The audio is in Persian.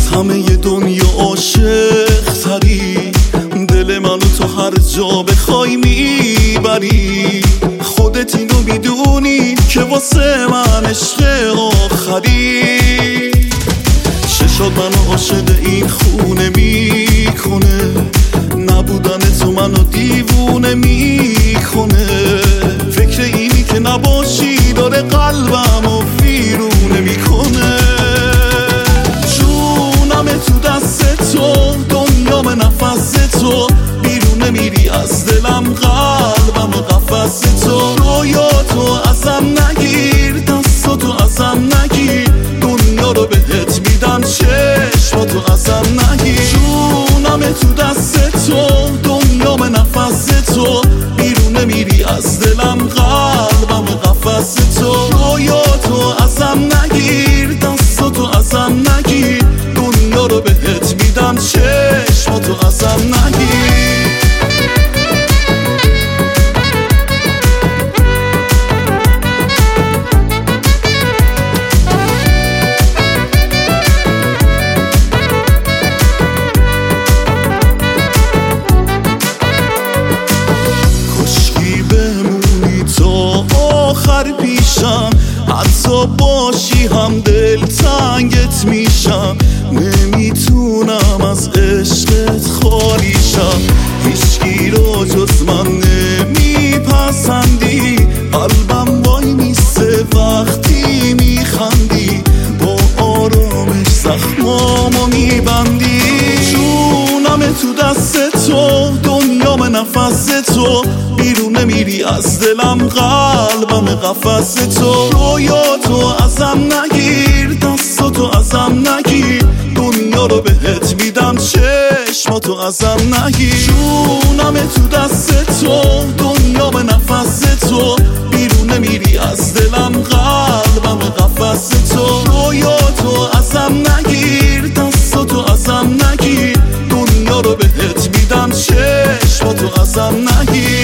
همه دنیا عاشق تری، دل منو تو هر جا بخوای میبری. خودت اینو میدونی که واسه من عشق آخری. چشات منو عاشق این خونه میکنه، نبودن تو منو دیوونه میکنه. فکر اینی که نباشی داره قلبمو ویرونه میکنه. جونم تو دست تو، دنیام نفس تو، بیرون میری از دلم، قلبم قفس تو. رویاتو ازم نگیر، دستاتو ازم نگیر، دنیا رو بهت میدم، چشماتو ازم نگیر. جونم تو دست تو، دنیام نفس تو، بیرون میری از دلم، قلبم قفس تو. رویاتو ازم نگیر، دستاتو ازم نگیر، دنیا رو بهت میدم، چشماتو ازم نگیر. آخر پیشم حتی باشی هم دل تنگت میشم. نمیتونم از عشقت خالیشم، هیچکی رو جز من نمیپسندی. قلبم وای میسته وقتی میخندی، با آرامش زخمامو میبندی. جونم تو دست تو، دنیام نفس تو، بیرون میری از دلم، قلبم قفس تو. رویاتو ازم نگیر، دستاتو ازم نگیر، دنیا رو بهت میدم، چشماتو ازم نگیر. جونم تو دست تو، دنیام نفس تو، بیرون میری از دلم، قلبم قفس تو. رویاتو ازم نگیر، دستاتو ازم نگیر، دنیا رو بهت میدم، چشماتو ازم نگیر.